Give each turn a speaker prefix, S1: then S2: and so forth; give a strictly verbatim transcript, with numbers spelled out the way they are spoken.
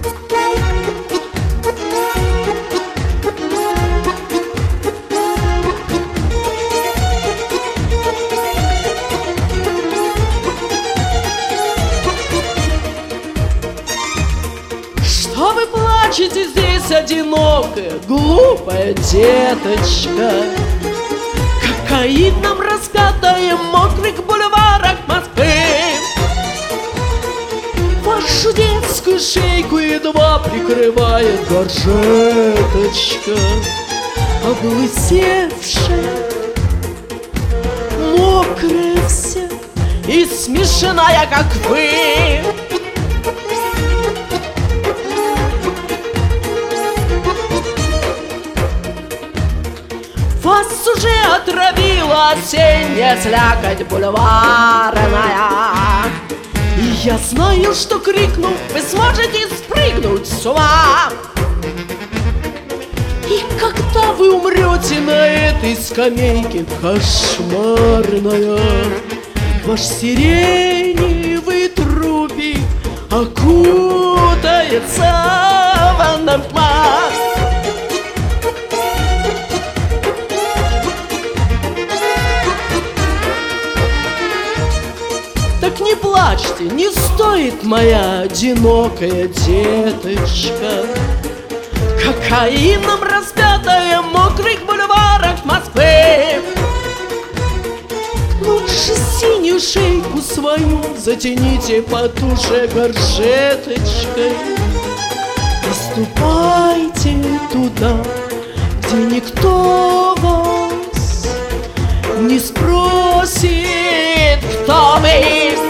S1: Что вы плачете здесь, одинокая, глупая деточка? Кокаином распятая в мокрых бульварах Москвы. Вашу детскую шейку едва прикрывает горжеточка, облысевшая, мокрая вся и смешанная, как вы. Вас уже отравила осенняя слякоть бульварная. И я знаю, что, крикнув, вы сможете спрыгнуть с ума. И когда вы умрете на этой скамейке кошмарная, ваш сиреневый трупик окутается в аромат. Так не плачьте, не стоит, моя одинокая деточка, кокаином распятая в мокрых бульварах Москвы. Лучше синюю шейку свою затяните потуже горжеточкой и ступайте туда, где никто вас не спросит, кто вы.